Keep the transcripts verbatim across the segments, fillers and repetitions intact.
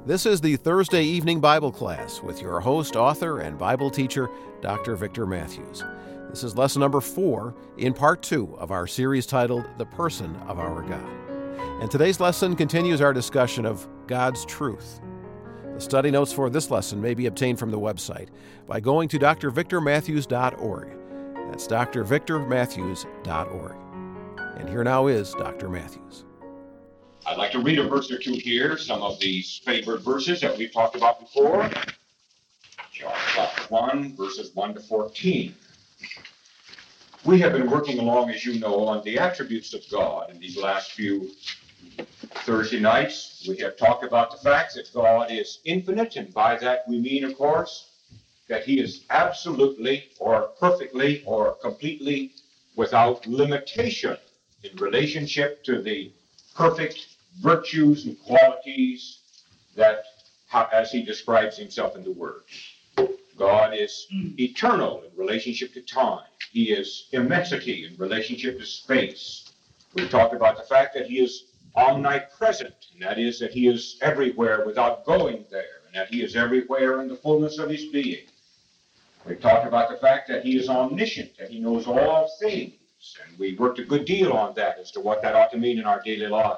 This is the Thursday evening Bible class with your host, author, and Bible teacher, Doctor Victor Matthews. This is lesson number four in part two of our series titled The Person of Our God. And today's lesson continues our discussion of God's truth. The study notes for this lesson may be obtained from the website by going to d r victor matthews dot org. That's d r victor matthews dot org. And here now is Doctor Matthews. I'd like to read a verse or two here, some of these favorite verses that we've talked about before. John chapter one, verses one to fourteen. We have been working along, as you know, on the attributes of God in these last few Thursday nights. We have talked about the fact that God is infinite, and by that we mean, of course, that he is absolutely or perfectly or completely without limitation in relationship to the perfect virtues and qualities that, as he describes himself in the Word. God is eternal in relationship to time. He is immensity in relationship to space. We've talked about the fact that he is omnipresent, and that is that he is everywhere without going there, and that he is everywhere in the fullness of his being. We've talked about the fact that he is omniscient, that he knows all things, and we worked a good deal on that as to what that ought to mean in our daily lives.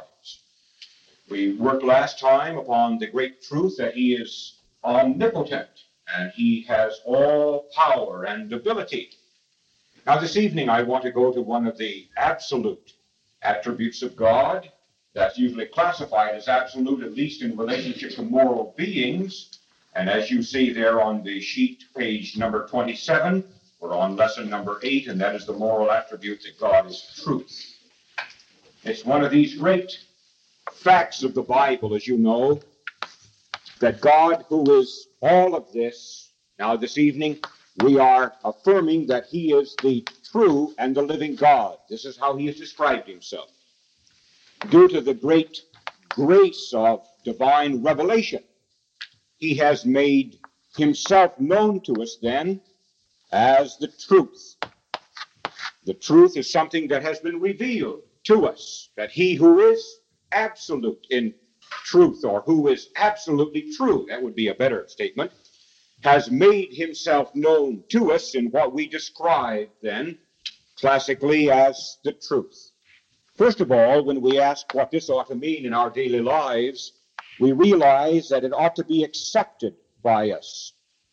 We worked last time upon the great truth that he is omnipotent, and he has all power and ability. Now this evening I want to go to one of the absolute attributes of God that's usually classified as absolute, at least in relationship to moral beings. And as you see there on the sheet, page number twenty-seven, we're on lesson number eight, and that is the moral attribute that God is truth. It's one of these great facts of the Bible, as you know, that God, who is all of this, now this evening, we are affirming that he is the true and the living God. This is how he has described himself. Due to the great grace of divine revelation, he has made himself known to us then as the truth. The truth is something that has been revealed to us, that he who is absolute in truth, or who is absolutely true, that would be a better statement, has made himself known to us in what we describe then classically as the truth. First of all, when we ask what this ought to mean in our daily lives, we realize that it ought to be accepted by us.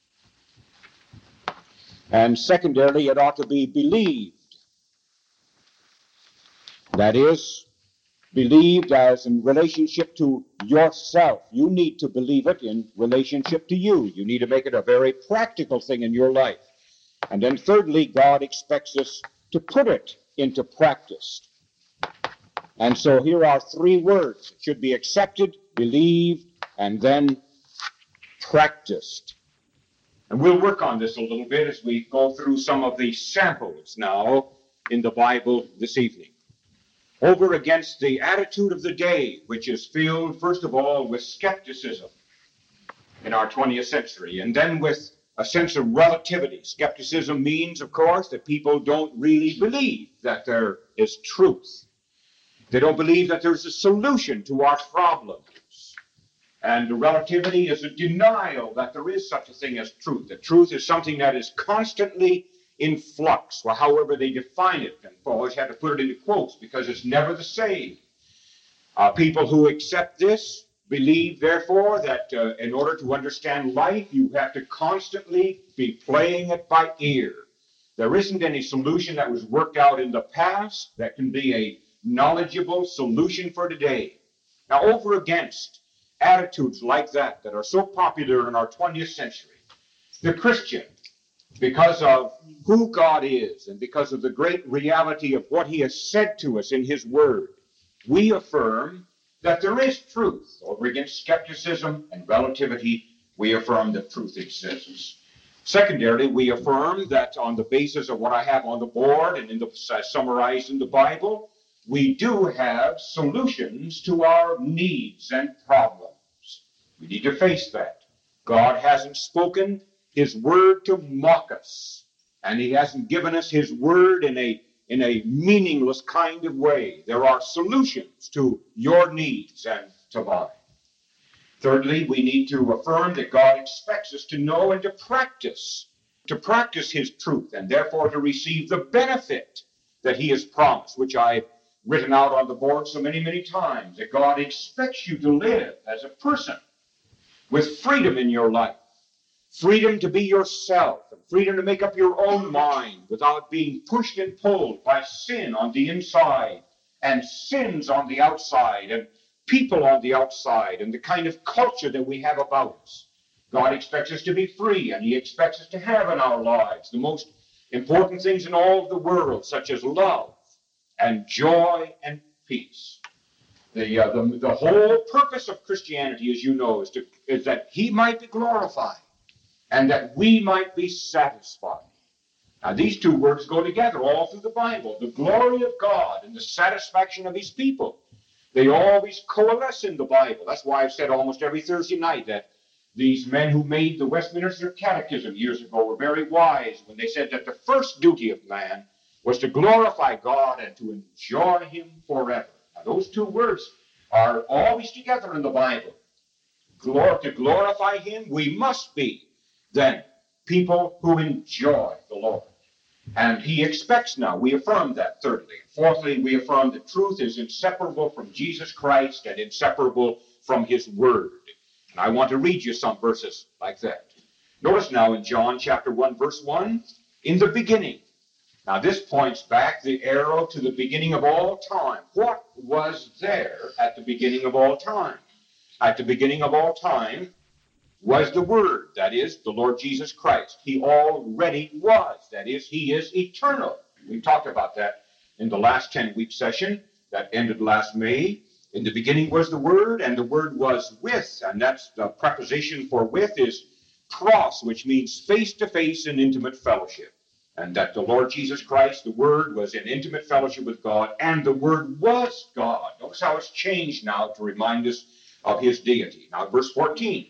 And secondarily, it ought to be believed. That is, believed as in relationship to yourself. You need to believe it in relationship to you. You need to make it a very practical thing in your life. And then thirdly, God expects us to put it into practice. And so here are three words. It should be accepted, believed, and then practiced. And we'll work on this a little bit as we go through some of the samples now in the Bible this evening. Over against the attitude of the day, which is filled, first of all, with skepticism in our twentieth century, and then with a sense of relativity. Skepticism means, of course, that people don't really believe that there is truth. They don't believe that there's a solution to our problems. And relativity is a denial that there is such a thing as truth. That truth is something that is constantly in flux, or however they define it, and I always had to put it into quotes because it's never the same. Uh, people who accept this believe, therefore, that uh, in order to understand life, you have to constantly be playing it by ear. There isn't any solution that was worked out in the past that can be a knowledgeable solution for today. Now, over against attitudes like that that are so popular in our twentieth century, the Christian, because of who God is and because of the great reality of what he has said to us in his word, we affirm that there is truth. Over against skepticism and relativity, we affirm that truth exists. Secondarily, we affirm that on the basis of what I have on the board and in the, uh, summarized in the Bible, we do have solutions to our needs and problems. We need to face that. God hasn't spoken his word to mock us, and he hasn't given us his word in a in a meaningless kind of way. There are solutions to your needs and to mine. Thirdly, we need to affirm that God expects us to know and to practice, to practice his truth, and therefore to receive the benefit that he has promised, which I've written out on the board so many, many times, that God expects you to live as a person with freedom in your life, freedom to be yourself, and freedom to make up your own mind without being pushed and pulled by sin on the inside and sins on the outside and people on the outside and the kind of culture that we have about us. God expects us to be free, and he expects us to have in our lives the most important things in all of the world, such as love and joy and peace. The, uh, the, the whole purpose of Christianity, as you know, is, to, is that he might be glorified and that we might be satisfied. Now, these two words go together all through the Bible. The glory of God and the satisfaction of his people. They always coalesce in the Bible. That's why I've said almost every Thursday night that these men who made the Westminster Catechism years ago were very wise when they said that the first duty of man was to glorify God and to enjoy him forever. Now, those two words are always together in the Bible. Glor- to glorify him, we must be, then, people who enjoy the Lord. And he expects now, we affirm that, thirdly. Fourthly, we affirm that truth is inseparable from Jesus Christ and inseparable from his word. And I want to read you some verses like that. Notice now in John chapter one, verse one, in the beginning. Now this points back the arrow to the beginning of all time. What was there at the beginning of all time? At the beginning of all time was the Word, that is, the Lord Jesus Christ. He already was, that is, he is eternal. We talked about that in the last ten-week session that ended last May. In the beginning was the Word, and the Word was with, and that's the preposition for with is pros, which means face-to-face in intimate fellowship. And that the Lord Jesus Christ, the Word, was in intimate fellowship with God, and the Word was God. Notice how it's changed now to remind us of his deity. Now, verse fourteen.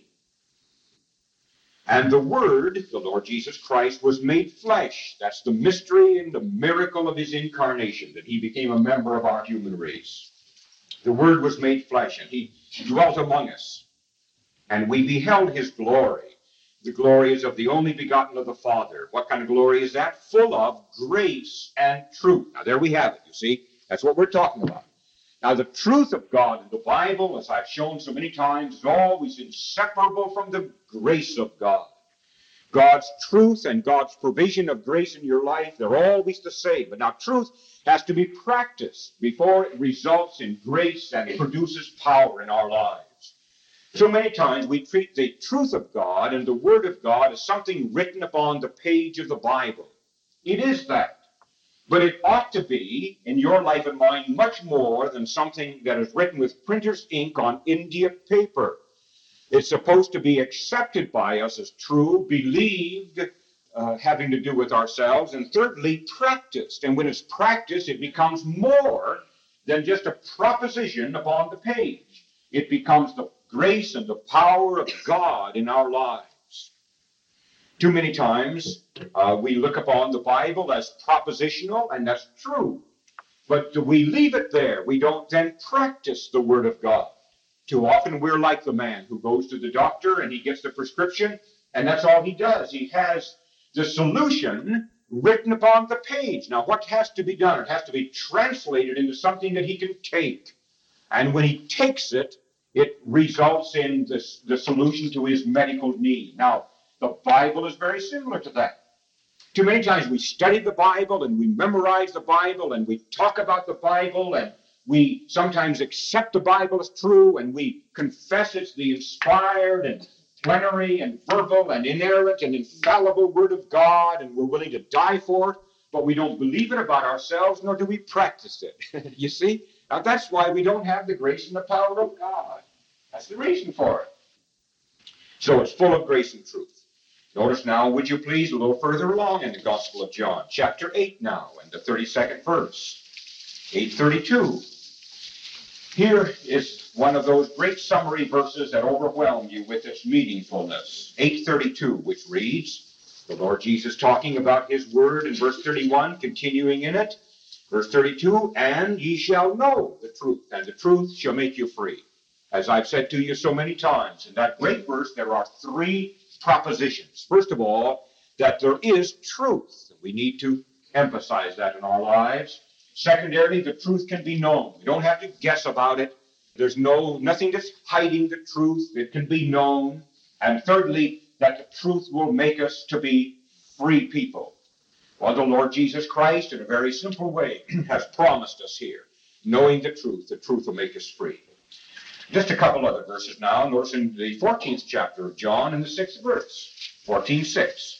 And the Word, the Lord Jesus Christ, was made flesh. That's the mystery and the miracle of his incarnation, that he became a member of our human race. The Word was made flesh, and he dwelt among us. And we beheld his glory. The glory is of the only begotten of the Father. What kind of glory is that? Full of grace and truth. Now, there we have it, you see. That's what we're talking about. Now, the truth of God in the Bible, as I've shown so many times, is always inseparable from the grace of God. God's truth and God's provision of grace in your life, they're always the same. But now, truth has to be practiced before it results in grace and produces power in our lives. So many times we treat the truth of God and the Word of God as something written upon the page of the Bible. It is that. But it ought to be, in your life and mine, much more than something that is written with printer's ink on India paper. It's supposed to be accepted by us as true, believed, uh, having to do with ourselves, and thirdly, practiced. And when it's practiced, it becomes more than just a proposition upon the page. It becomes the grace and the power of God in our lives. Too many times uh, we look upon the Bible as propositional, and that's true. But we leave it there. We don't then practice the Word of God. Too often we're like the man who goes to the doctor and he gets the prescription, and that's all he does. He has the solution written upon the page. Now, what has to be done? It has to be translated into something that he can take. And when he takes it, it results in this, the solution to his medical need. Now, the Bible is very similar to that. Too many times we study the Bible and we memorize the Bible and we talk about the Bible and we sometimes accept the Bible as true and we confess it's the inspired and plenary and verbal and inerrant and infallible Word of God, and we're willing to die for it, but we don't believe it about ourselves, nor do we practice it. You see? Now that's why we don't have the grace and the power of God. That's the reason for it. So it's full of grace and truth. Notice now, would you please, a little further along in the Gospel of John, chapter eight now, and the thirty-second verse, eight thirty-two. Here is one of those great summary verses that overwhelm you with its meaningfulness. eight thirty-two, which reads, the Lord Jesus talking about his word in verse thirty-one, continuing in it. Verse thirty-two, and ye shall know the truth, and the truth shall make you free. As I've said to you so many times, in that great verse, there are three propositions. First of all, that there is truth. We need to emphasize that in our lives. Secondarily, the truth can be known. We don't have to guess about it. There's no nothing that's hiding the truth. It can be known. And thirdly, that the truth will make us to be free people. Well, the Lord Jesus Christ, in a very simple way, has promised us here, knowing the truth, the truth will make us free. Just a couple other verses now. Notice in the fourteenth chapter of John, in the sixth verse, fourteen six.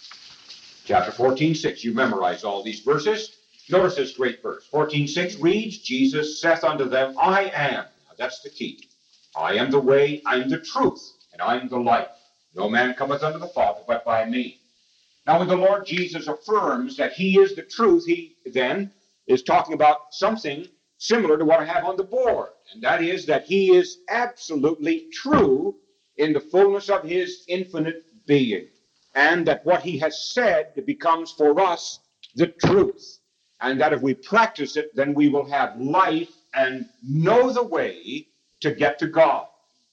Chapter fourteen six. You memorize all these verses. Notice this great verse. fourteen six reads, Jesus saith unto them, I am. Now that's the key. I am the way, I am the truth, and I am the life. No man cometh unto the Father but by me. Now when the Lord Jesus affirms that he is the truth, he then is talking about something similar to what I have on the board. And that is that he is absolutely true in the fullness of his infinite being. And that what he has said becomes for us the truth. And that if we practice it, then we will have life and know the way to get to God.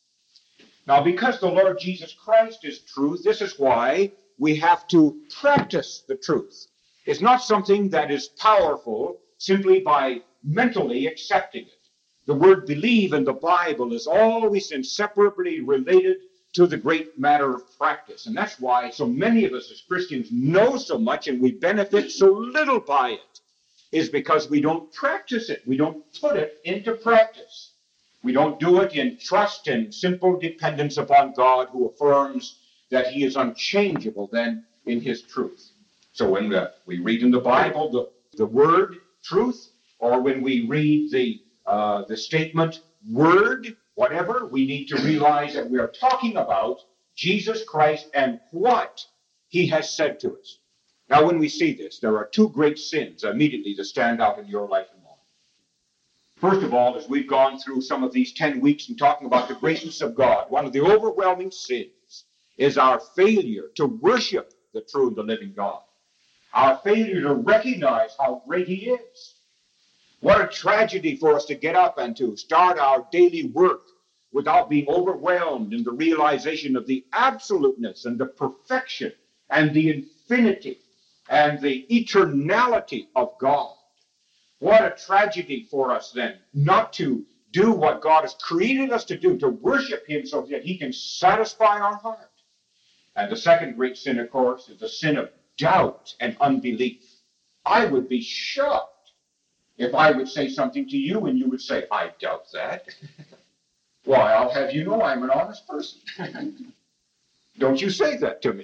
Now, because the Lord Jesus Christ is truth, this is why we have to practice the truth. It's not something that is powerful simply by mentally accepting it. The word believe in the Bible is always inseparably related to the great matter of practice. And that's why so many of us as Christians know so much and we benefit so little by it, is because we don't practice it. We don't put it into practice. We don't do it in trust and simple dependence upon God, who affirms that he is unchangeable then in his truth. So when uh, we read in the Bible the, the word truth, or when we read the, uh, the statement word, whatever, we need to realize that we are talking about Jesus Christ and what he has said to us. Now, when we see this, there are two great sins immediately that stand out in your life and mine. First of all, as we've gone through some of these ten weeks and talking about the greatness of God, one of the overwhelming sins is our failure to worship the true and the living God. Our failure to recognize how great he is. What a tragedy for us to get up and to start our daily work without being overwhelmed in the realization of the absoluteness and the perfection and the infinity and the eternality of God. What a tragedy for us then not to do what God has created us to do, to worship him so that he can satisfy our heart. And the second great sin, of course, is the sin of doubt and unbelief. I would be shocked if I would say something to you and you would say, I doubt that. Why, I'll have you know I'm an honest person. Don't you say that to me.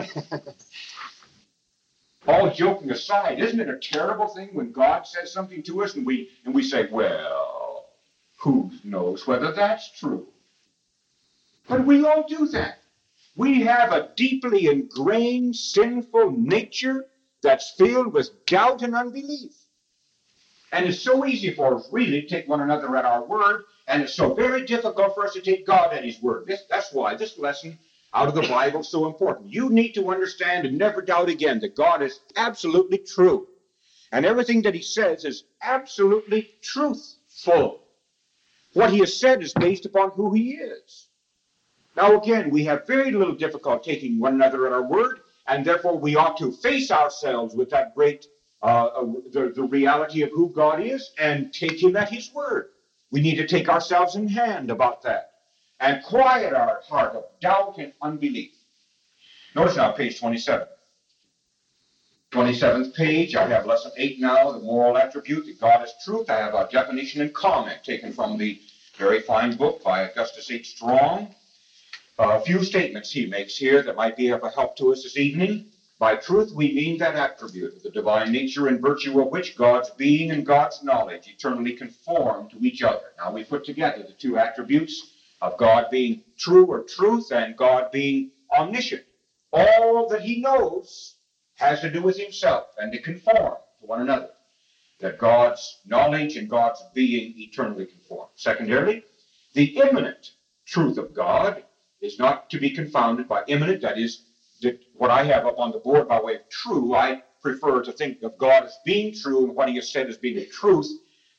All joking aside, isn't it a terrible thing when God says something to us and we and we say, well, who knows whether that's true? But we all do that. We have a deeply ingrained sinful nature that's filled with doubt and unbelief. And it's so easy for us really to take one another at our word, and it's so very difficult for us to take God at his word. This, that's why this lesson out of the Bible is so important. You need to understand and never doubt again that God is absolutely true. And everything that he says is absolutely truthful. What he has said is based upon who he is. Now again, we have very little difficulty taking one another at our word, and therefore we ought to face ourselves with that great Uh, the, the reality of who God is and take him at his word. We need to take ourselves in hand about that and quiet our heart of doubt and unbelief. Notice now page twenty-seven. twenty-seventh page, I have lesson eight now, the moral attribute that God is truth. I have a definition and comment taken from the very fine book by Augustus H. Strong. A few statements he makes here that might be of a help to us this evening. By truth, we mean that attribute of the divine nature in virtue of which God's being and God's knowledge eternally conform to each other. Now we put together the two attributes of God being true or truth and God being omniscient. All that he knows has to do with himself and to conform to one another. That God's knowledge and God's being eternally conform. Secondarily, the immanent truth of God is not to be confounded by immanent, that is, that what I have up on the board by way of true, I prefer to think of God as being true and what he has said as being the truth.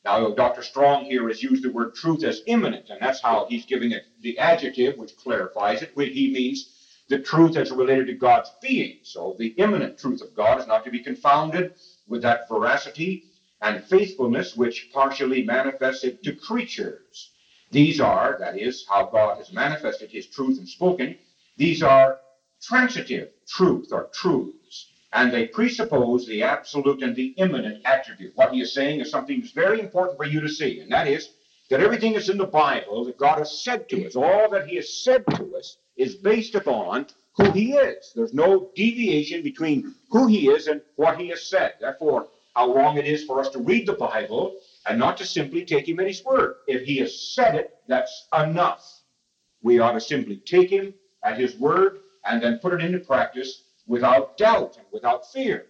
Now, Doctor Strong here has used the word truth as immanent, and that's how he's giving it the adjective, which clarifies it. He means the truth as related to God's being. So the immanent truth of God is not to be confounded with that veracity and faithfulness which partially manifests it to creatures. These are, that is, how God has manifested his truth and spoken. These are transitive truth or truths, and they presuppose the absolute and the immanent attribute. What he is saying is something that's very important for you to see, and that is that everything that's in the Bible that God has said to us, all that he has said to us, is based upon who he is. There's no deviation between who he is and what he has said. Therefore, how wrong it is for us to read the Bible and not to simply take him at his word. If he has said it, that's enough. We ought to simply take him at his word and then put it into practice without doubt and without fear.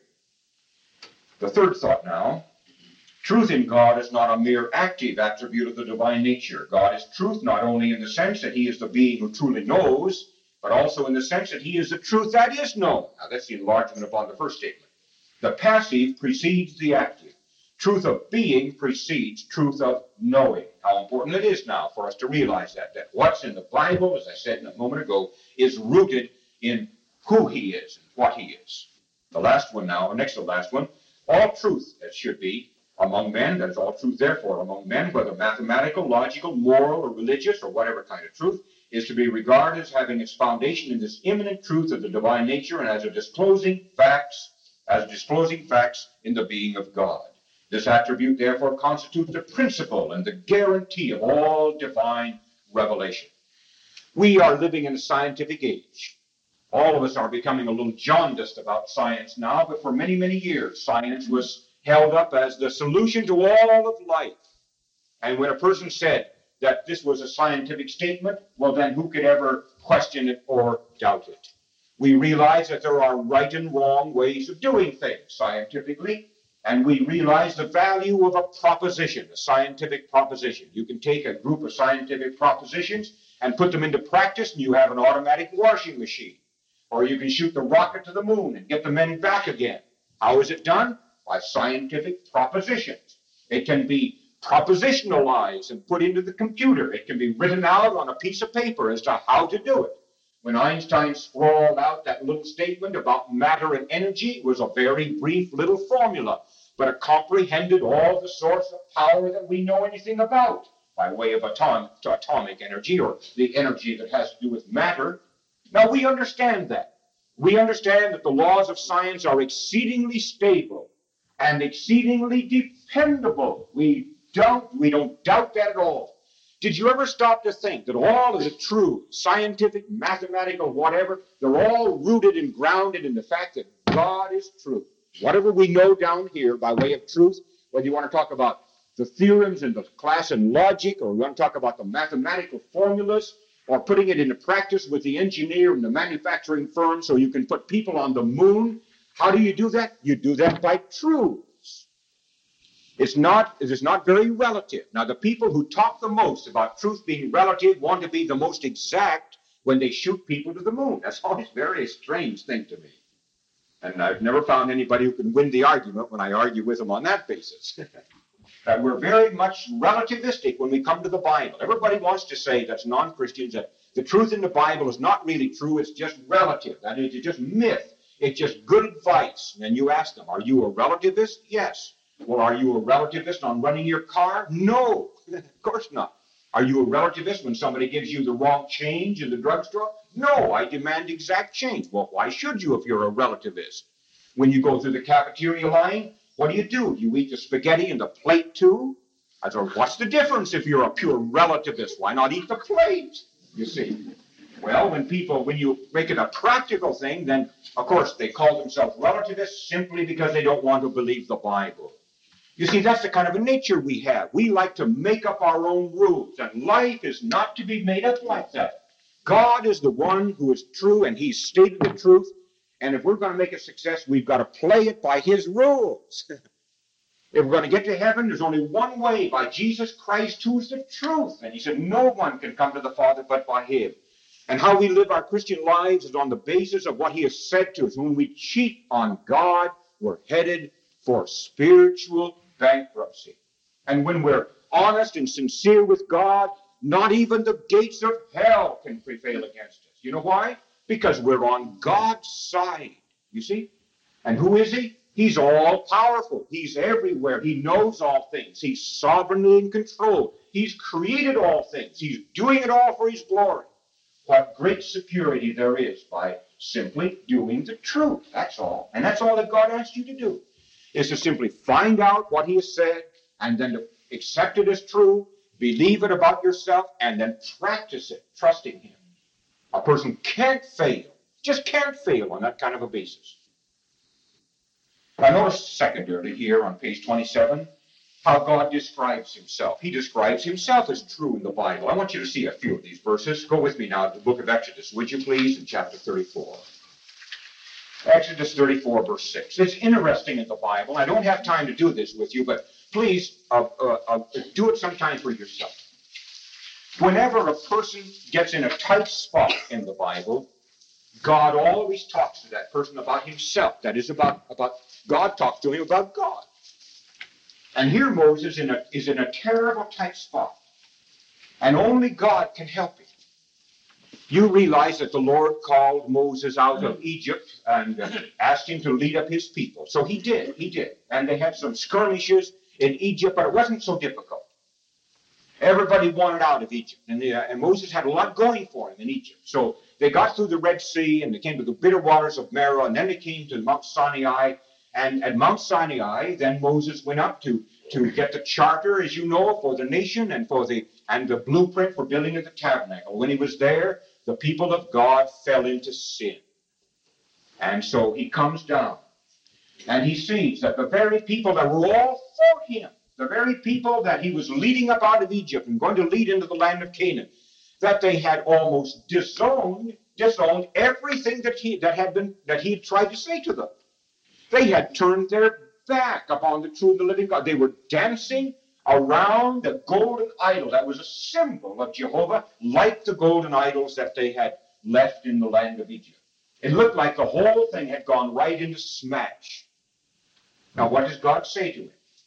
The third thought now, truth in God is not a mere active attribute of the divine nature. God is truth not only in the sense that he is the being who truly knows, but also in the sense that he is the truth that is known. Now that's the enlargement upon the first statement. The passive precedes the active. Truth of being precedes truth of knowing. How important it is now for us to realize that, that what's in the Bible, as I said a moment ago, is rooted in who he is and what he is. The last one now, or next to the last one, all truth, as should be, among men, that is all truth therefore among men, whether mathematical, logical, moral, or religious, or whatever kind of truth, is to be regarded as having its foundation in this immanent truth of the divine nature and as a disclosing facts, as disclosing facts in the being of God. This attribute therefore constitutes the principle and the guarantee of all divine revelation. We are living in a scientific age. All of us are becoming a little jaundiced about science now, but for many, many years, science was held up as the solution to all of life. And when a person said that this was a scientific statement, well, then who could ever question it or doubt it? We realize that there are right and wrong ways of doing things scientifically, and we realize the value of a proposition, a scientific proposition. You can take a group of scientific propositions and put them into practice, and you have an automatic washing machine. Or you can shoot the rocket to the moon and get the men back again. How is it done? By scientific propositions. It can be propositionalized and put into the computer. It can be written out on a piece of paper as to how to do it. When Einstein scrawled out that little statement about matter and energy, it was a very brief little formula, but it comprehended all the source of power that we know anything about by way of atom atomic energy, or the energy that has to do with matter. Now, we understand that. We understand that the laws of science are exceedingly stable and exceedingly dependable. We don't, we don't doubt that at all. Did you ever stop to think that all of the true, scientific, mathematical, whatever, they're all rooted and grounded in the fact that God is true? Whatever we know down here by way of truth, whether you want to talk about the theorems in the class in logic, or you want to talk about the mathematical formulas, or putting it into practice with the engineer and the manufacturing firm so you can put people on the moon. How do you do that? You do that by truths. It's not, it is not very relative. Now, the people who talk the most about truth being relative want to be the most exact when they shoot people to the moon. That's always a very strange thing to me. And I've never found anybody who can win the argument when I argue with them on that basis. That we're very much relativistic when we come to the Bible. Everybody wants to say, that's non-Christians, that the truth in the Bible is not really true, it's just relative. That is, it's just myth. It's just good advice. And then you ask them, are you a relativist? Yes. Well, are you a relativist on running your car? No, of course not. Are you a relativist when somebody gives you the wrong change in the drugstore? No, I demand exact change. Well, why should you if you're a relativist? When you go through the cafeteria line, what do you do? You eat the spaghetti and the plate too? I thought, what's the difference if you're a pure relativist? Why not eat the plate? You see. Well, when people, when you make it a practical thing, then, of course, they call themselves relativists simply because they don't want to believe the Bible. You see, that's the kind of a nature we have. We like to make up our own rules, and life is not to be made up like that. God is the one who is true, and he's stated the truth. And if we're going to make a success, we've got to play it by his rules. If we're going to get to heaven, there's only one way, by Jesus Christ, who's the truth. And he said, no one can come to the Father but by him. And how we live our Christian lives is on the basis of what he has said to us. When we cheat on God, we're headed for spiritual bankruptcy. And when we're honest and sincere with God, not even the gates of hell can prevail against us. You know why? Because we're on God's side, you see? And who is he? He's all powerful. He's everywhere. He knows all things. He's sovereignly in control. He's created all things. He's doing it all for his glory. What great security there is by simply doing the truth. That's all. And that's all that God asks you to do, is to simply find out what he has said and then to accept it as true, believe it about yourself, and then practice it, trusting him. A person can't fail, just can't fail on that kind of a basis. I notice secondarily here on page twenty-seven how God describes himself. He describes himself as true in the Bible. I want you to see a few of these verses. Go with me now to the book of Exodus, would you please, in chapter thirty-four. Exodus thirty-four, verse six. It's interesting in the Bible. I don't have time to do this with you, but please uh, uh, uh, do it sometime for yourself. Whenever a person gets in a tight spot in the Bible, God always talks to that person about himself. That is, about, about God talks to him about God. And here Moses in a, is in a terrible tight spot. And only God can help him. You realize that the Lord called Moses out of Egypt and uh, asked him to lead up his people. So he did, he did. And they had some skirmishes in Egypt, but it wasn't so difficult. Everybody wanted out of Egypt. And, the, uh, and Moses had a lot going for him in Egypt. So they got through the Red Sea, and they came to the bitter waters of Marah, and then they came to Mount Sinai. And at Mount Sinai, then Moses went up to, to get the charter, as you know, for the nation and for the and the blueprint for building of the tabernacle. When he was there, the people of God fell into sin. And so he comes down, and he sees that the very people that were all for him, the very people that he was leading up out of Egypt and going to lead into the land of Canaan, that they had almost disowned, disowned everything that he that had been that he had tried to say to them. They had turned their back upon the true and the living God. They were dancing around the golden idol that was a symbol of Jehovah, like the golden idols that they had left in the land of Egypt. It looked like the whole thing had gone right into smash. Now, what does God say to him?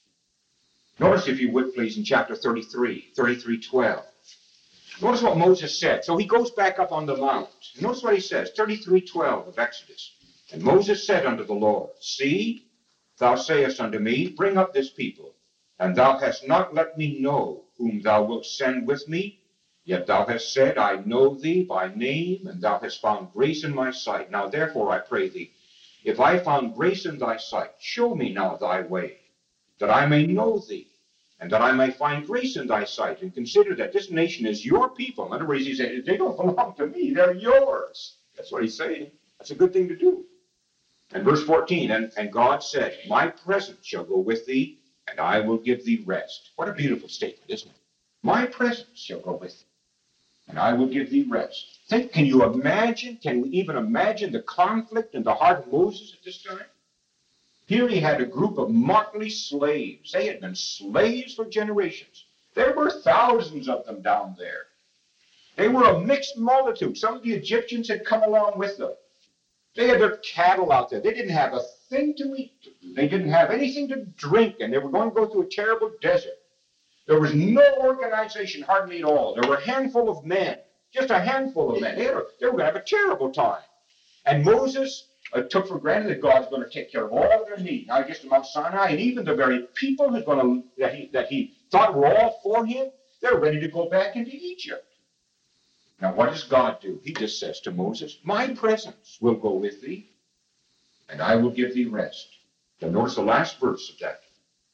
Notice, if you would, please, in chapter thirty-three, thirty-three twelve. Notice what Moses said. So he goes back up on the mount. Notice what he says, thirty-three twelve of Exodus. And Moses said unto the Lord, See, thou sayest unto me, Bring up this people, and thou hast not let me know whom thou wilt send with me. Yet thou hast said, I know thee by name, and thou hast found grace in my sight. Now therefore I pray thee, if I found grace in thy sight, show me now thy way, that I may know thee, and that I may find grace in thy sight, and consider that this nation is your people. In other words, he said, they don't belong to me, they're yours. That's what he's saying. That's a good thing to do. And verse fourteen, and, and God said, My presence shall go with thee, and I will give thee rest. What a beautiful statement, isn't it? My presence shall go with thee, and I will give thee rest. Think, can you imagine, can we even imagine the conflict in the heart of Moses at this time? Here he had a group of motley slaves. They had been slaves for generations. There were thousands of them down there. They were a mixed multitude. Some of the Egyptians had come along with them. They had their cattle out there. They didn't have a thing to eat. They didn't have anything to drink, and they were going to go through a terrible desert. There was no organization, hardly at all. There were a handful of men, just a handful of men. They, were, they were going to have a terrible time. And Moses uh, took for granted that God's going to take care of all of their needs. Now he gets to Mount Sinai, and even the very people who's going to, that, he, that he thought were all for him, they're ready to go back into Egypt. Now, what does God do? He just says to Moses, My presence will go with thee, and I will give thee rest. Now, notice the last verse of that.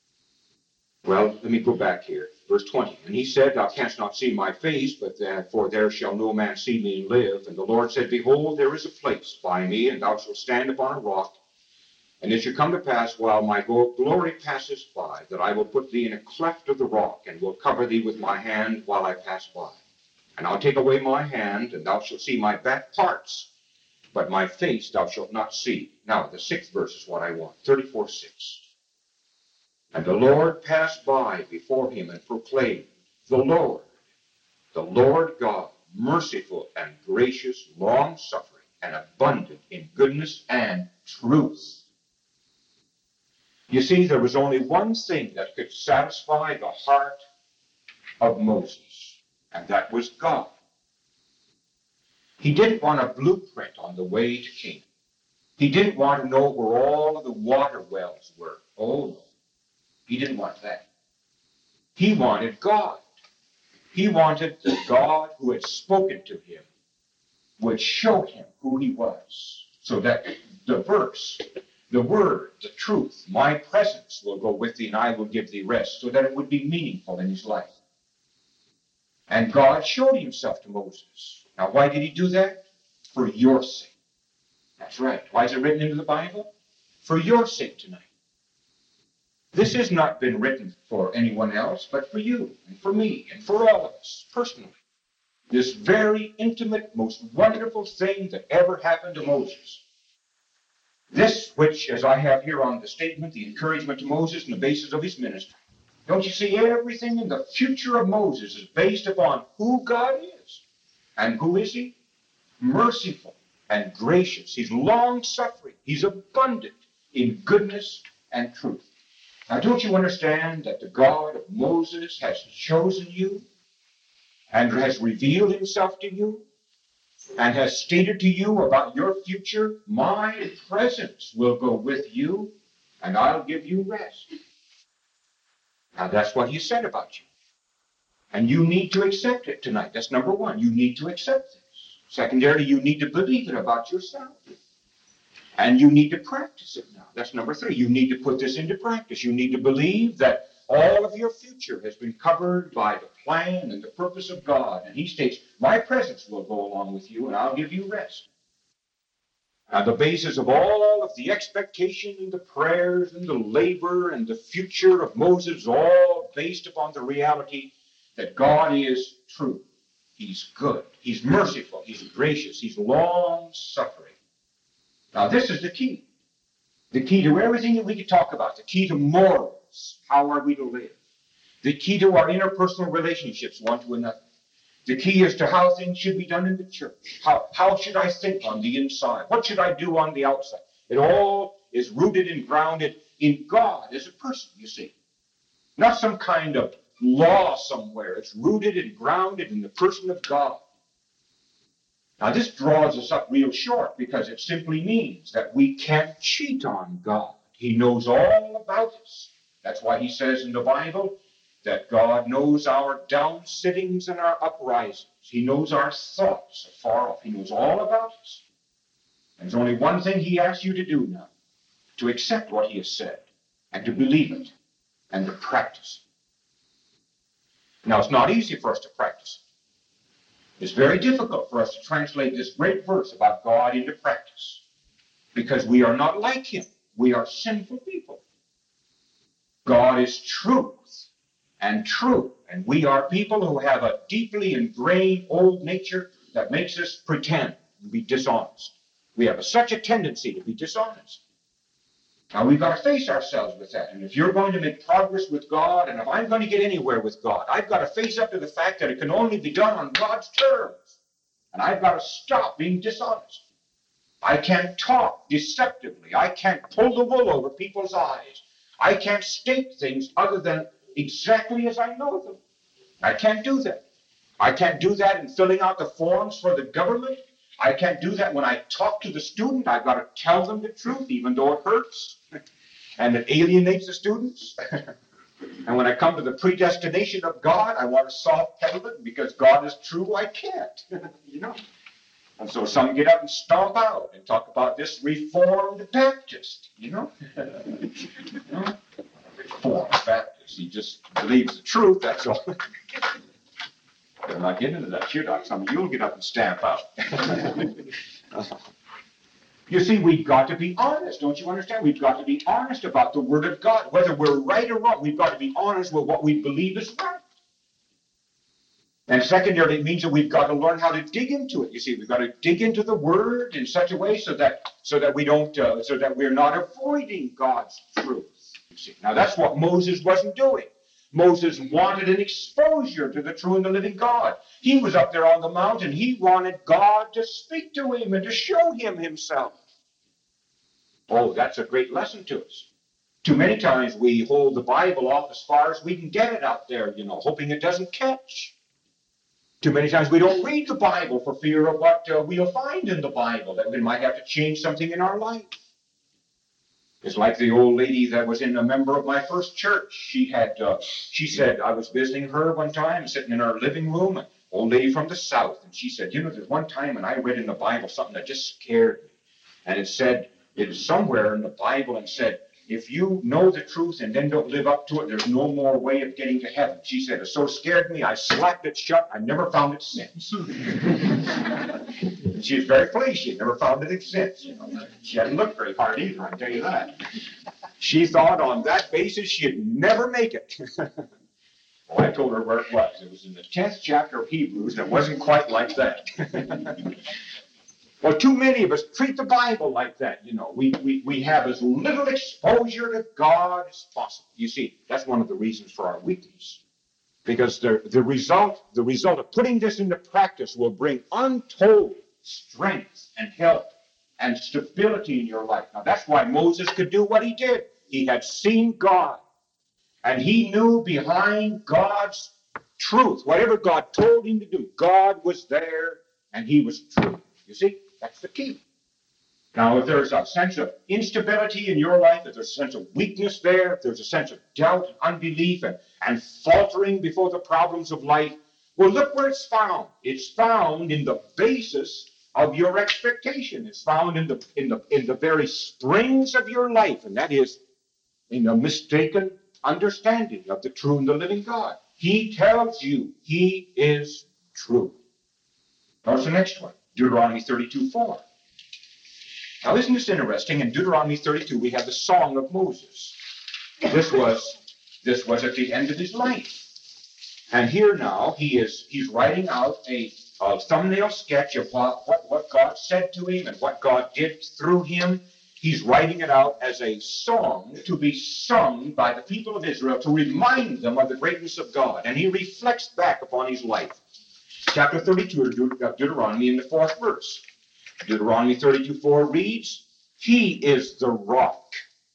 Well, let me go back here. Verse twenty. And he said, Thou canst not see my face, but uh, for there shall no man see me and live. And the Lord said, Behold, there is a place by me, and thou shalt stand upon a rock. And it shall come to pass, while my glory passes by, that I will put thee in a cleft of the rock, and will cover thee with my hand while I pass by. And I'll take away my hand, and thou shalt see my back parts, but my face thou shalt not see. Now, the sixth verse is what I want, thirty-four six. And the Lord passed by before him and proclaimed, The Lord, the Lord God, merciful and gracious, long-suffering, and abundant in goodness and truth. You see, there was only one thing that could satisfy the heart of Moses, and that was God. He didn't want a blueprint on the way to Canaan. He didn't want to know where all of the water wells were. Oh, no. He didn't want that. He wanted God. He wanted the God who had spoken to him would show him who he was, so that the verse, the word, the truth, my presence will go with thee and I will give thee rest, so that it would be meaningful in his life. And God showed himself to Moses. Now, why did he do that? For your sake. That's right. Why is it written into the Bible? For your sake tonight. This has not been written for anyone else, but for you and for me and for all of us personally. This very intimate, most wonderful thing that ever happened to Moses. This which, as I have here on the statement, the encouragement to Moses and the basis of his ministry. Don't you see, everything in the future of Moses is based upon who God is. And who is he? Merciful and gracious. He's long-suffering. He's abundant in goodness and truth. Now, don't you understand that the God of Moses has chosen you and has revealed himself to you and has stated to you about your future, my presence will go with you and I'll give you rest. Now, that's what he said about you. And you need to accept it tonight. That's number one. You need to accept this. Secondarily, you need to believe it about yourself. And you need to practice it now. That's number three. You need to put this into practice. You need to believe that all of your future has been covered by the plan and the purpose of God. And he states, my presence will go along with you and I'll give you rest. Now, the basis of all of the expectation and the prayers and the labor and the future of Moses is all based upon the reality that God is true. He's good. He's merciful. He's gracious. He's long-suffering. Now, this is the key. The key to everything that we can talk about. The key to morals. How are we to live? The key to our interpersonal relationships one to another. The key as to how things should be done in the church. How, how should I think on the inside? What should I do on the outside? It all is rooted and grounded in God as a person, you see. Not some kind of law somewhere. It's rooted and grounded in the person of God. Now, this draws us up real short because it simply means that we can't cheat on God. He knows all about us. That's why he says in the Bible that God knows our down-sittings and our uprisings. He knows our thoughts afar off. He knows all about us. And there's only one thing he asks you to do now, to accept what he has said and to believe it and to practice it. Now, it's not easy for us to practice it. It's very difficult for us to translate this great verse about God into practice because we are not like him. We are sinful people. God is truth and true, and we are people who have a deeply ingrained old nature that makes us pretend and be dishonest. We have a, such a tendency to be dishonest. Now, we've got to face ourselves with that. And if you're going to make progress with God, and if I'm going to get anywhere with God, I've got to face up to the fact that it can only be done on God's terms. And I've got to stop being dishonest. I can't talk deceptively. I can't pull the wool over people's eyes. I can't state things other than exactly as I know them. I can't do that. I can't do that in filling out the forms for the government. I can't do that when I talk to the student. I've got to tell them the truth, even though it hurts and it alienates the students. And when I come to the predestination of God, I want to soft pedal it because God is true. I can't, you know. And so some get up and stomp out and talk about this Reformed Baptist, you know. You know? Reformed Baptist. He just believes the truth, that's all. Better not get into that, you Doc. Some of you'll get up and stamp out. You see, we've got to be honest, don't you understand? We've got to be honest about the Word of God. Whether we're right or wrong, we've got to be honest with what we believe is right. And secondarily, it means that we've got to learn how to dig into it. You see, we've got to dig into the Word in such a way so that so that we don't, uh, so that we're not avoiding God's truth. You see, now that's what Moses wasn't doing. Moses wanted an exposure to the true and the living God. He was up there on the mountain. He wanted God to speak to him and to show him himself. Oh, that's a great lesson to us. Too many times we hold the Bible off as far as we can get it out there, you know, hoping it doesn't catch. Too many times we don't read the Bible for fear of what uh, we'll find in the Bible, that we might have to change something in our life. It's like the old lady that was in a member of my first church. She had, uh, she said, I was visiting her one time, sitting in her living room, an old lady from the South, and she said, you know, there's one time when I read in the Bible something that just scared me. And it said, it was somewhere in the Bible and said, if you know the truth and then don't live up to it, there's no more way of getting to heaven. She said, it so scared me, I slapped it shut. I never found it since. She was very pleased. She had never found it since. You know. She hadn't looked very hard either, I can tell you that. She thought on that basis she'd never make it. Well, I told her where it was. It was in the tenth chapter of Hebrews, and it wasn't quite like that. Well, too many of us treat the Bible like that, you know. We, we, we have as little exposure to God as possible. You see, that's one of the reasons for our weakness. Because the, the, result, the result of putting this into practice will bring untold strength and help and stability in your life. Now, that's why Moses could do what he did. He had seen God, and he knew behind God's truth, whatever God told him to do, God was there, and he was true. You see? That's the key. Now, if there's a sense of instability in your life, if there's a sense of weakness there, if there's a sense of doubt and unbelief and, and faltering before the problems of life, well, look where it's found. It's found in the basis of your expectation. It's found in the, in the, in the very springs of your life, and that is in a mistaken understanding of the true and the living God. He tells you he is true. Notice the next one. Deuteronomy thirty-two four. Now, isn't this interesting? In Deuteronomy thirty-two, we have the Song of Moses. This was, this was at the end of his life. And here now, he is he's writing out a, a thumbnail sketch of what, what, what God said to him and what God did through him. He's writing it out as a song to be sung by the people of Israel to remind them of the greatness of God. And he reflects back upon his life. Chapter thirty-two of Deuteronomy in the fourth verse. Deuteronomy thirty-two four reads, he is the rock.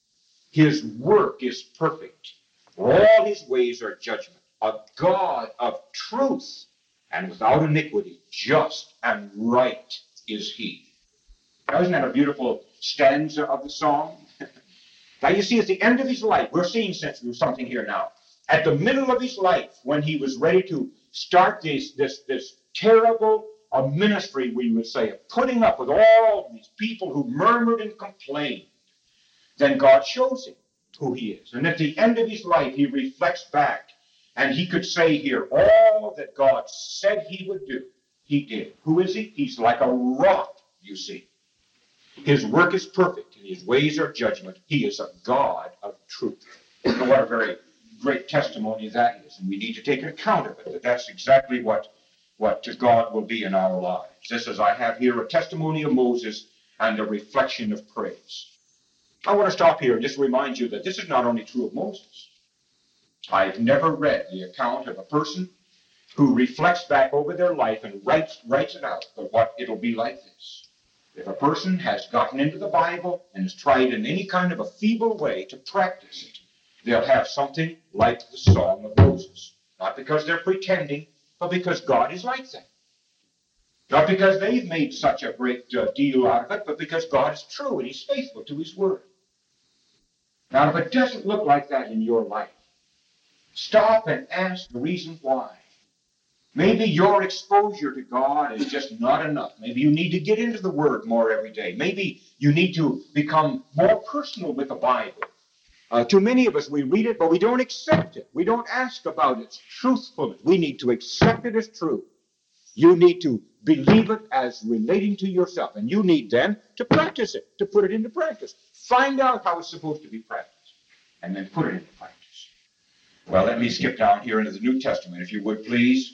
His work is perfect. All his ways are judgment. A God of truth and without iniquity. Just and right is he. Now, isn't that a beautiful stanza of the song? Now, you see, at the end of his life, we're seeing something here now. At the middle of his life, when he was ready to start this, this, this terrible uh, ministry, we would say, of putting up with all these people who murmured and complained, then God shows him who he is. And at the end of his life, he reflects back, and he could say here, all that God said he would do, he did. Who is he? He's like a rock, you see. His work is perfect, and his ways are judgment. He is a God of truth. And what a very great testimony that is, and we need to take account of it, that that's exactly what, what God will be in our lives. This, as I have here, a testimony of Moses and a reflection of praise. I want to stop here and just remind you that this is not only true of Moses. I've never read the account of a person who reflects back over their life and writes, writes it out, but what it'll be like this. If a person has gotten into the Bible and has tried in any kind of a feeble way to practice it, they'll have something like the Song of Moses. Not because they're pretending, but because God is like that. Not because they've made such a great uh, deal out of it, but because God is true and he's faithful to his word. Now, if it doesn't look like that in your life, stop and ask the reason why. Maybe your exposure to God is just not enough. Maybe you need to get into the Word more every day. Maybe you need to become more personal with the Bible. Uh, too many of us, we read it, but we don't accept it. We don't ask about its truthfulness. We need to accept it as true. You need to believe it as relating to yourself. And you need then to practice it, to put it into practice. Find out how it's supposed to be practiced, and then put it into practice. Well, let me skip down here into the New Testament, if you would, please.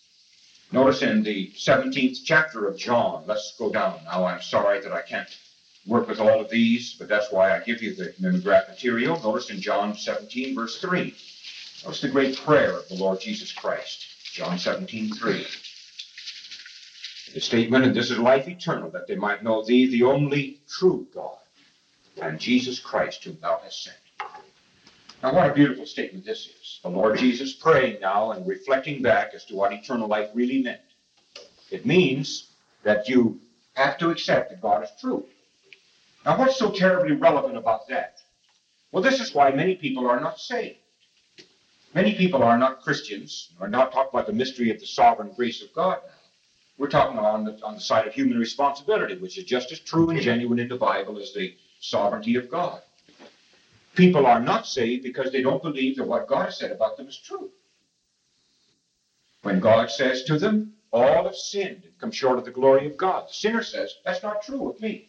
Notice in the seventeenth chapter of John. Let's go down now. I'm sorry that I can't work with all of these, but that's why I give you the mimeograph material. Notice in John seventeen, verse three. Notice the great prayer of the Lord Jesus Christ. John seventeen, three. The statement, and this is life eternal, that they might know thee, the only true God, and Jesus Christ, whom thou hast sent. Now, what a beautiful statement this is. The Lord Jesus praying now and reflecting back as to what eternal life really meant. It means that you have to accept that God is true. Now, what's so terribly relevant about that? Well, this is why many people are not saved. Many people are not Christians. We're not talking about the mystery of the sovereign grace of God now. We're talking on the, on the side of human responsibility, which is just as true and genuine in the Bible as the sovereignty of God. People are not saved because they don't believe that what God has said about them is true. When God says to them, all have sinned and come short of the glory of God, the sinner says, that's not true with me.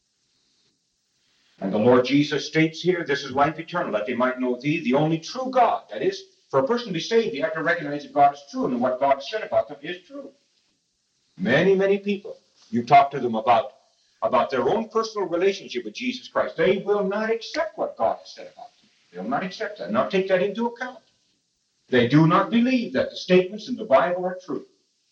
And the Lord Jesus states here, this is life eternal, that they might know thee, the only true God. That is, for a person to be saved, you have to recognize that God is true and what God said about them is true. Many, many people, you talk to them about, about their own personal relationship with Jesus Christ, they will not accept what God has said about them. They will not accept that, not take that into account. They do not believe that the statements in the Bible are true.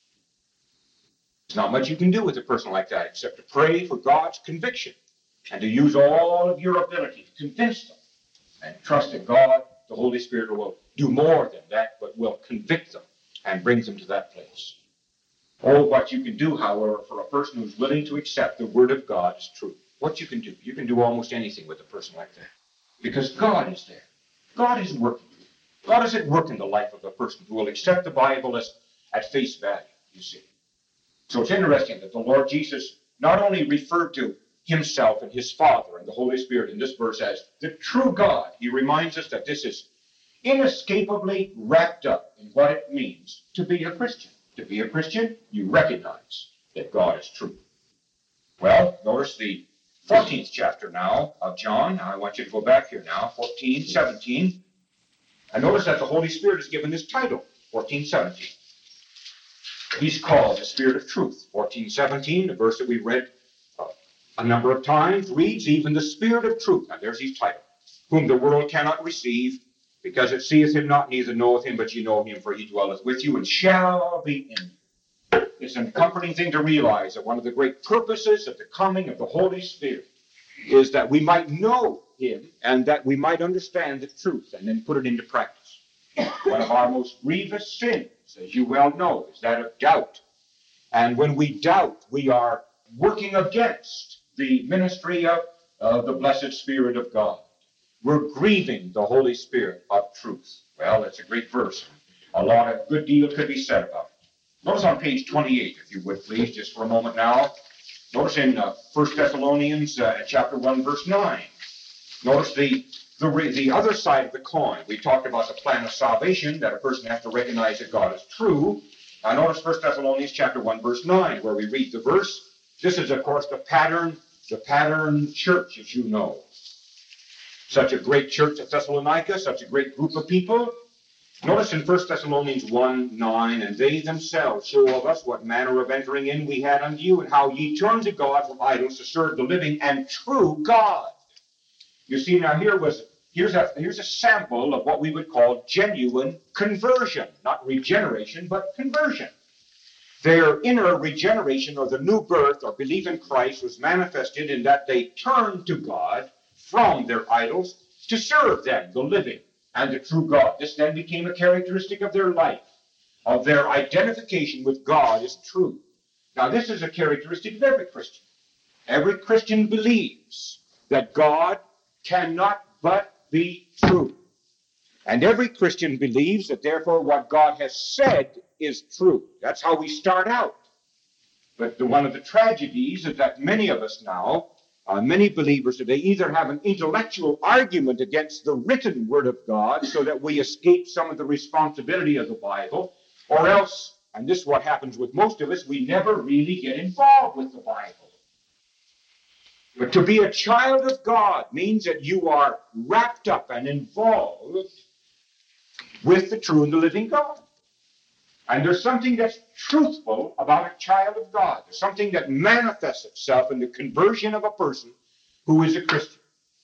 There's not much you can do with a person like that except to pray for God's conviction and to use all of your ability to convince them and trust that God, the Holy Spirit, will do more than that, but will convict them and bring them to that place. Oh, what you can do, however, for a person who's willing to accept the Word of God is true. What you can do, you can do almost anything with a person like that. Because God is there. God is working. God is at work in the life of a person who will accept the Bible as at face value, you see. So it's interesting that the Lord Jesus not only referred to himself and his Father and the Holy Spirit in this verse as the true God. He reminds us that this is inescapably wrapped up in what it means to be a Christian. To be a Christian, you recognize that God is true. Well, notice the fourteenth chapter now of John. I want you to go back here now, fourteen, seventeen. And notice that the Holy Spirit is given this title, fourteen, seventeen. He's called the Spirit of Truth. fourteen, seventeen, the verse that we read uh, a number of times, reads, even the Spirit of Truth. Now there's his title. Whom the world cannot receive, because it seeth him not, neither knoweth him, but ye know him, for he dwelleth with you, and shall be in you. It's a comforting thing to realize that one of the great purposes of the coming of the Holy Spirit is that we might know him and that we might understand the truth and then put it into practice. One of our most grievous sins, as you well know, is that of doubt. And when we doubt, we are working against the ministry of uh, the blessed Spirit of God. We're grieving the Holy Spirit of truth. Well, that's a great verse. A lot of good deal could be said about it. Notice on page twenty-eight, if you would please, just for a moment now. Notice in uh, First Thessalonians uh, chapter one, verse nine. Notice the, the, the other side of the coin. We talked about the plan of salvation, that a person has to recognize that God is true. Now notice First Thessalonians chapter one, verse nine, where we read the verse. This is, of course, the pattern, the pattern church, as you know. Such a great church at Thessalonica, such a great group of people. Notice in First Thessalonians one, nine, and they themselves show of us what manner of entering in we had unto you, and how ye turned to God from idols to serve the living and true God. You see, now here was here's a here's a sample of what we would call genuine conversion, not regeneration, but conversion. Their inner regeneration, or the new birth, or belief in Christ, was manifested in that they turned to God from their idols to serve them, the living and the true God. This then became a characteristic of their life, of their identification with God as true. Now, this is a characteristic of every Christian. Every Christian believes that God cannot but be true. And every Christian believes that, therefore, what God has said is true. That's how we start out. But the, one of the tragedies is that many of us now, Uh, many believers today, either have an intellectual argument against the written Word of God so that we escape some of the responsibility of the Bible, or else, and this is what happens with most of us, we never really get involved with the Bible. But to be a child of God means that you are wrapped up and involved with the true and the living God. And there's something that's truthful about a child of God. There's something that manifests itself in the conversion of a person who is a Christian.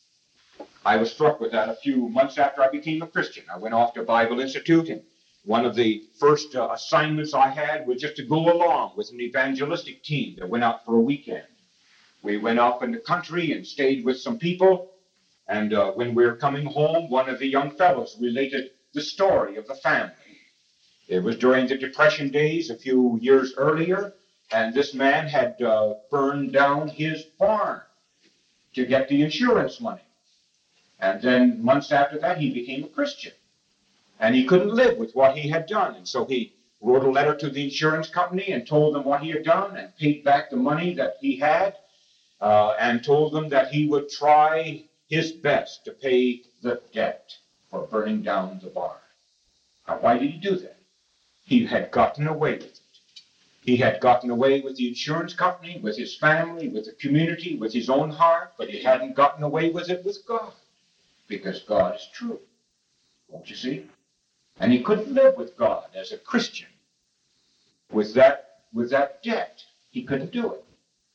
I was struck with that a few months after I became a Christian. I went off to Bible Institute, and one of the first uh, assignments I had was just to go along with an evangelistic team that went out for a weekend. We went off in the country and stayed with some people, And uh, when we were coming home, one of the young fellows related the story of the family. It was during the Depression days a few years earlier, and this man had uh, burned down his barn to get the insurance money. And then months after that, he became a Christian. And he couldn't live with what he had done. And so he wrote a letter to the insurance company and told them what he had done and paid back the money that he had uh, and told them that he would try his best to pay the debt for burning down the barn. Now, why did he do that? He had gotten away with it. He had gotten away with the insurance company, with his family, with the community, with his own heart, but he hadn't gotten away with it with God, because God is true. Don't you see? And he couldn't live with God as a Christian with that, with that debt. He couldn't do it.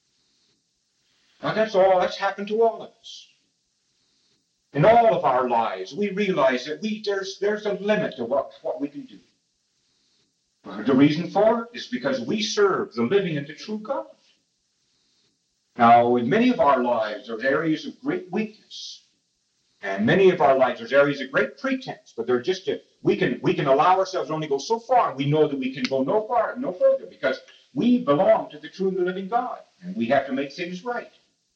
Now that's all that's happened to all of us. In all of our lives, we realize that we there's there's a limit to what, what we can do. The reason for it is because we serve the living and the true God. Now, in many of our lives, there's areas of great weakness. And many of our lives, there's areas of great pretense. But they're just, a, we can we can allow ourselves to only go so far, and we know that we can go no far, no further, because we belong to the true and the living God. And we have to make things right.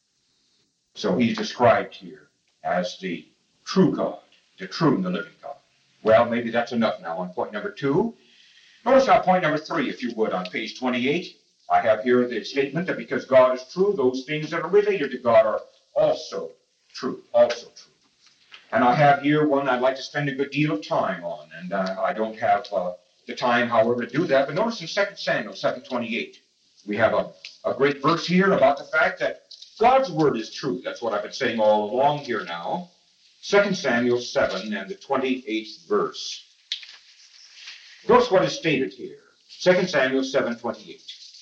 So he's described here as the true God, the true and the living God. Well, maybe that's enough now on point number two. Notice now point number three, if you would, on page twenty-eight. I have here the statement that because God is true, those things that are related to God are also true, also true. And I have here one I'd like to spend a good deal of time on, and uh, I don't have uh, the time, however, to do that. But notice in Second Samuel seven twenty-eight, we have a, a great verse here about the fact that God's word is true. That's what I've been saying all along here now. Second Samuel seven and the twenty-eighth verse. Notice what is stated here. Second Samuel seven twenty-eight.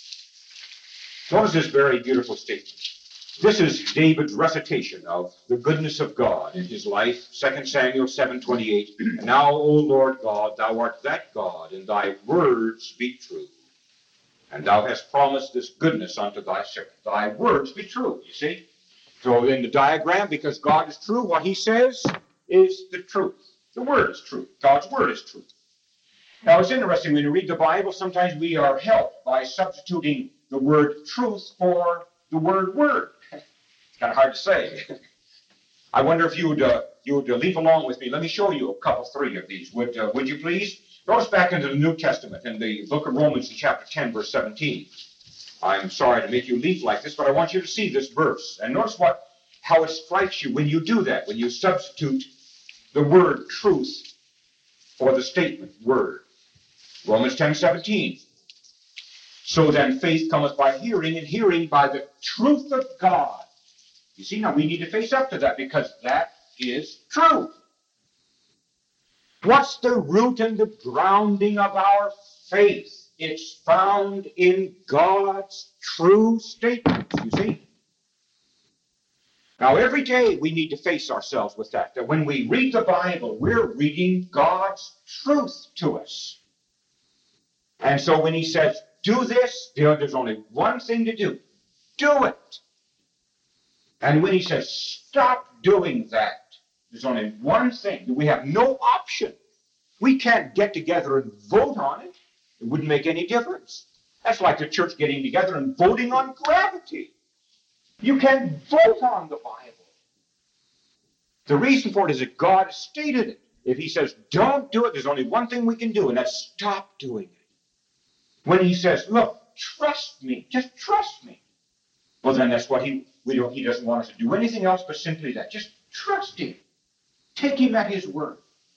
Notice this very beautiful statement. This is David's recitation of the goodness of God in his life. Second Samuel seven twenty-eight. Now, O Lord God, thou art that God, and thy words be true. And thou hast promised this goodness unto thy servant. Thy words be true, you see. So in the diagram, because God is true, what he says is the truth. The word is true. God's word is true. Now, it's interesting, when you read the Bible, sometimes we are helped by substituting the word truth for the word word. It's kind of hard to say. I wonder if you would, uh, you would uh, leave along with me. Let me show you a couple, three of these. Would, uh, would you please? Notice back into the New Testament, in the book of Romans, in chapter ten, verse seventeen. I'm sorry to make you leap like this, but I want you to see this verse. And notice what, how it strikes you when you do that, when you substitute the word truth for the statement word. Romans ten seventeen. So then faith cometh by hearing, and hearing by the truth of God. You see, now we need to face up to that, because that is truth. What's the root and the grounding of our faith? It's found in God's true statements, you see. Now, every day we need to face ourselves with that, that when we read the Bible, we're reading God's truth to us. And so when he says, do this, you know, there's only one thing to do. Do it. And when he says, stop doing that, there's only one thing. We have no option. We can't get together and vote on it. It wouldn't make any difference. That's like the church getting together and voting on gravity. You can't vote on the Bible. The reason for it is that God has stated it. If he says, don't do it, there's only one thing we can do, and that's stop doing it. When he says, look, trust me, just trust me. Well, then that's what he, we don't, he doesn't want us to do anything else but simply that. Just trust him. Take him at his word.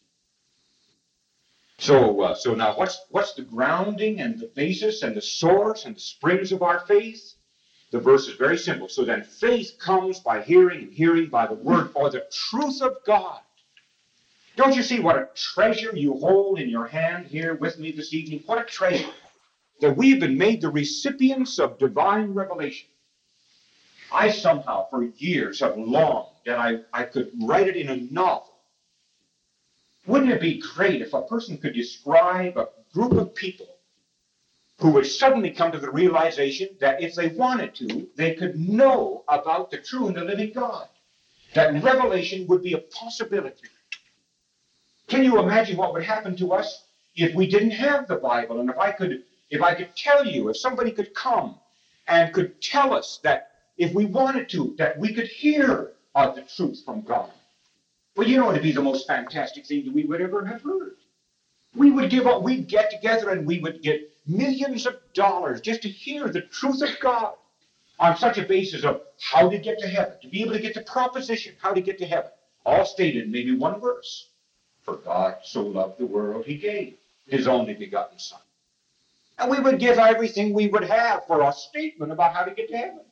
So, uh, so now what's, what's the grounding and the basis and the source and the springs of our faith? The verse is very simple. So then faith comes by hearing, and hearing by the word or the truth of God. Don't you see what a treasure you hold in your hand here with me this evening? What a treasure. That we've been made the recipients of divine revelation. I somehow, for years, have longed that I, I could write it in a novel. Wouldn't it be great if a person could describe a group of people who would suddenly come to the realization that if they wanted to, they could know about the true and the living God? that revelation would be a possibility. Can you imagine what would happen to us if we didn't have the Bible? And if I could, if I could tell you, if somebody could come and could tell us that if we wanted to, that we could hear uh, the truth from God. Well, you know, it'd be the most fantastic thing that we would ever have heard. We would give up, we'd get together and we would get millions of dollars just to hear the truth of God on such a basis of how to get to heaven, to be able to get the proposition, how to get to heaven, all stated in maybe one verse. For God so loved the world, he gave his only begotten Son. And we would give everything we would have for a statement about how to get to heaven.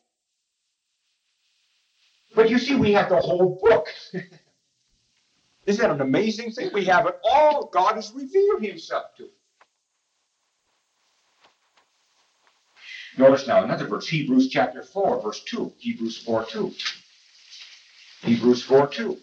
But you see, we have the whole book. Isn't that an amazing thing? We have it all. God has revealed himself to us. Notice now another verse, Hebrews chapter four, verse two. Hebrews four two. Hebrews four two.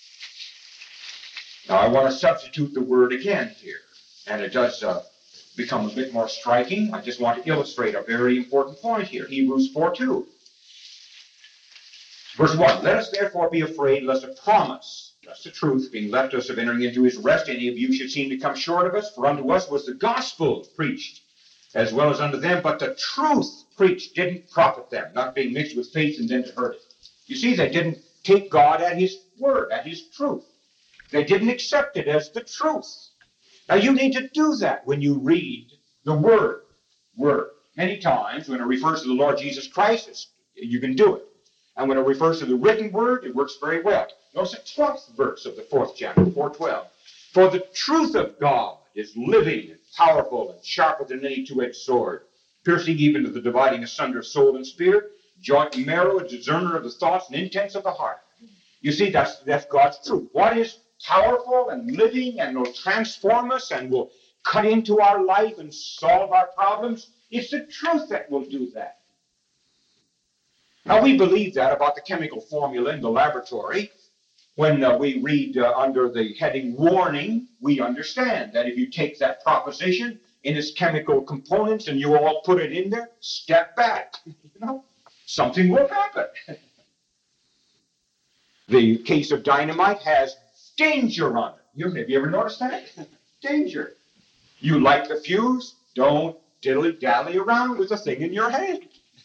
Now I want to substitute the word again here, and it does uh, become a bit more striking. I just want to illustrate a very important point here. Hebrews four two. Verse one, let us therefore be afraid lest a promise, that's the truth, being left us of entering into his rest, any of you should seem to come short of us. For unto us was the gospel preached, as well as unto them, but the truth preached didn't profit them, not being mixed with faith and then to hurt it. You see, they didn't take God at his word, at his truth. They didn't accept it as the truth. Now you need to do that when you read the word. Word. Many times when it refers to the Lord Jesus Christ, it's, you can do it. And when it refers to the written word, it works very well. Notice the twelfth verse of the fourth chapter, four twelve. For the truth of God is living and powerful and sharper than any two-edged sword, piercing even to the dividing asunder of soul and spirit, joint and marrow, a discerner of the thoughts and intents of the heart. You see, that's, that's God's truth. What is powerful and living and will transform us and will cut into our life and solve our problems? It's the truth that will do that. Now, we believe that about the chemical formula in the laboratory. When uh, we read uh, under the heading warning, we understand that if you take that proposition in its chemical components and you all put it in there, step back. You know, something will happen. The case of dynamite has danger on it. You, have you ever noticed that? Danger. You light the fuse, don't dilly-dally around with the thing in your hand.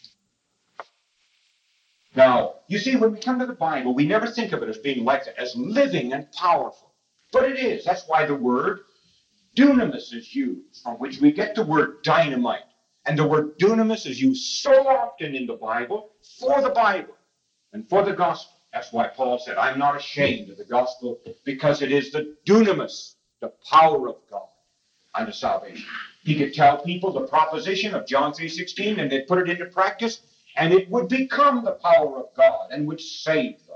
Now, you see, when we come to the Bible, we never think of it as being like that, as living and powerful. But it is. That's why the word dunamis is used, from which we get the word dynamite. And the word dunamis is used so often in the Bible for the Bible and for the gospel. That's why Paul said, I'm not ashamed of the gospel, because it is the dunamis, the power of God unto salvation. He could tell people the proposition of John three sixteen, and they'd put it into practice, and it would become the power of God and would save them.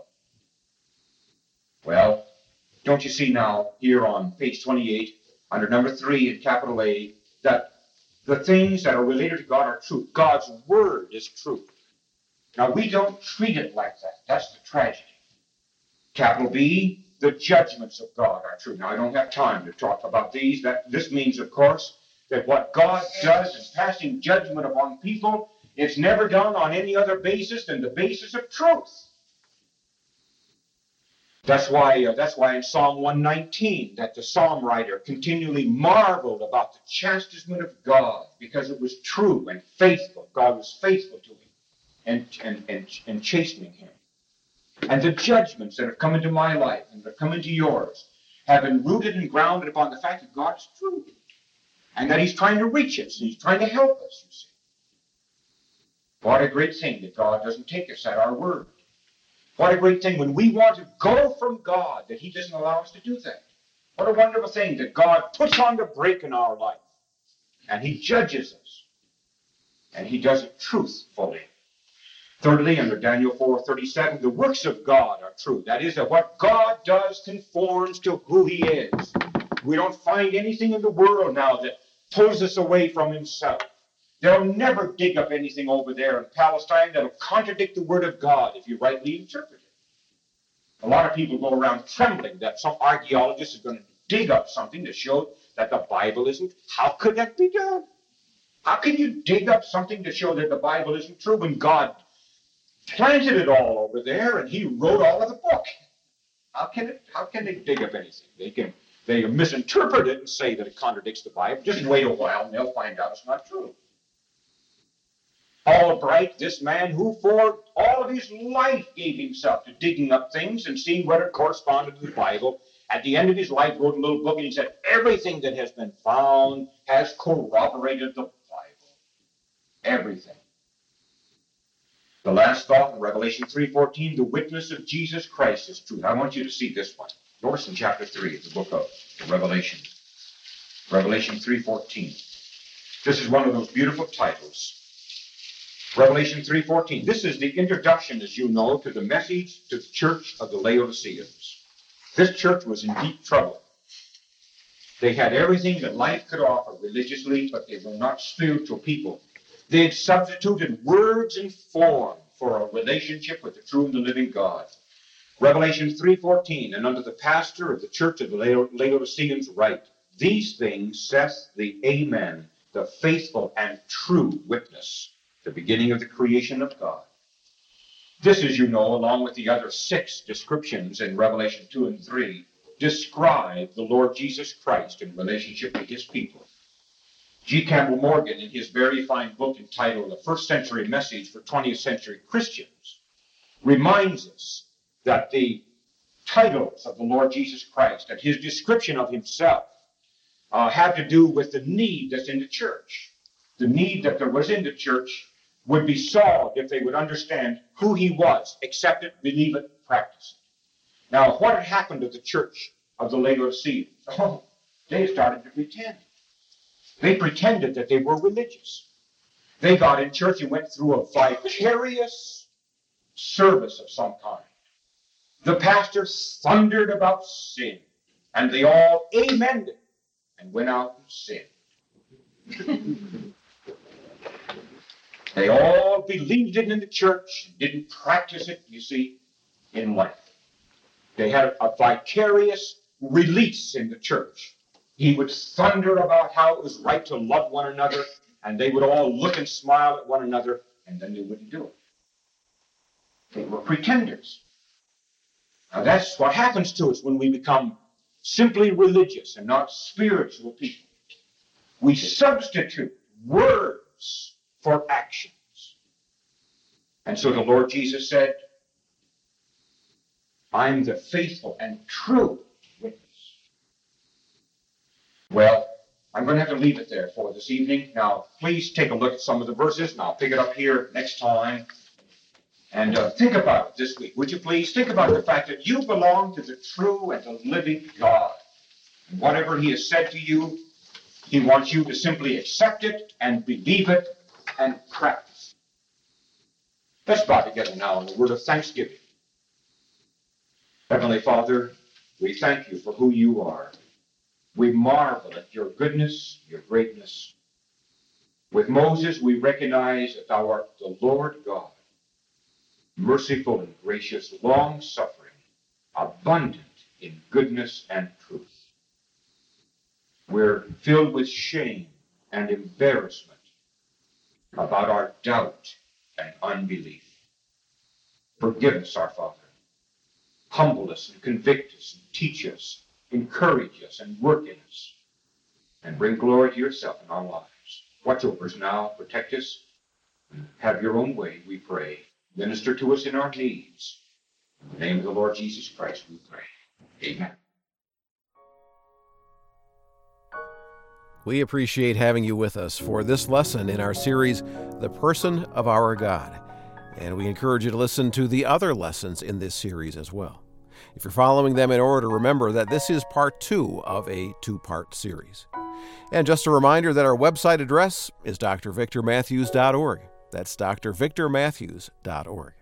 Well, don't you see now here on page twenty-eight, under number three in capital A, that the things that are related to God are truth. God's word is truth. Now, we don't treat it like that. That's the tragedy. Capital B, the judgments of God are true. Now, I don't have time to talk about these. That This means, of course, that what God does in passing judgment upon people, it's never done on any other basis than the basis of truth. That's why, uh, that's why in Psalm one nineteen, that the psalm writer continually marveled about the chastisement of God, because it was true and faithful. God was faithful to him and, and, and, and chastening him. And the judgments that have come into my life and that have come into yours have been rooted and grounded upon the fact that God is true and that he's trying to reach us and he's trying to help us, you see. What a great thing that God doesn't take us at our word. What a great thing when we want to go from God that he doesn't allow us to do that. What a wonderful thing that God puts on the brake in our life and he judges us and he does it truthfully. Thirdly, under Daniel four thirty-seven, the works of God are true. That is, that what God does conforms to who he is. We don't find anything in the world now that pulls us away from himself. They'll never dig up anything over there in Palestine that'll contradict the word of God if you rightly interpret it. A lot of people go around trembling that some archaeologist is going to dig up something to show that the Bible isn't. How could that be done? How can you dig up something to show that the Bible isn't true when God planted it all over there, and he wrote all of the book. How can it? How can they dig up anything? They can they misinterpret it and say that it contradicts the Bible. Just wait a while, and they'll find out it's not true. Albright, this man who for all of his life gave himself to digging up things and seeing whether it corresponded to the Bible, at the end of his life wrote a little book, and he said everything that has been found has corroborated the Bible. Everything. The last thought in Revelation three fourteen, the witness of Jesus Christ is truth. I want you to see this one. Notice in chapter three of the book of Revelation. Revelation three fourteen. This is one of those beautiful titles. Revelation three fourteen. This is the introduction, as you know, to the message to the church of the Laodiceans. This church was in deep trouble. They had everything that life could offer religiously, but they were not spiritual people. They had substituted words and form for a relationship with the true and the living God. Revelation three fourteen, and unto the pastor of the church of the Laodiceans write, these things saith the Amen, the faithful and true witness, the beginning of the creation of God. This, as you know, along with the other six descriptions in Revelation two and three, describe the Lord Jesus Christ in relationship to his people. G. Campbell Morgan, in his very fine book entitled The First Century Message for twentieth Century Christians, reminds us that the titles of the Lord Jesus Christ and his description of himself uh, have to do with the need that's in the church. The need that there was in the church would be solved if they would understand who he was, accept it, believe it, practice it. Now, what had happened to the church of the Laodiceans? Oh, they started to pretend. They pretended that they were religious. They got in church and went through a vicarious service of some kind. The pastor thundered about sin, and they all amened it and went out and sinned. They all believed it in the church, didn't practice it, you see, in life. They had a, a vicarious release in the church. He would thunder about how it was right to love one another, and they would all look and smile at one another, and then they wouldn't do it. They were pretenders. Now that's what happens to us when we become simply religious and not spiritual people. We substitute words for actions. And so the Lord Jesus said, I'm the faithful and true witness. Well, I'm going to have to leave it there for this evening. Now, please take a look at some of the verses, and I'll pick it up here next time. And uh, think about it this week, would you please? Think about the fact that you belong to the true and the living God. And whatever he has said to you, he wants you to simply accept it and believe it and practice. Let's bow together now in a word of thanksgiving. Heavenly Father, we thank you for who you are. We marvel at your goodness, your greatness. With Moses, we recognize that thou art the Lord God, merciful and gracious, long-suffering, abundant in goodness and truth. We're filled with shame and embarrassment about our doubt and unbelief. Forgive us, our Father. Humble us and convict us and teach us, encourage us and work in us, and bring glory to yourself in our lives. Watch over us now, protect us, and have your own way, we pray. Minister to us in our needs. In the name of the Lord Jesus Christ, we pray. Amen. We appreciate having you with us for this lesson in our series, The Person of Our God. And we encourage you to listen to the other lessons in this series as well. If you're following them in order, remember that this is part two of a two-part series. And just a reminder that our website address is d r victor matthews dot org. That's d r victor matthews dot org.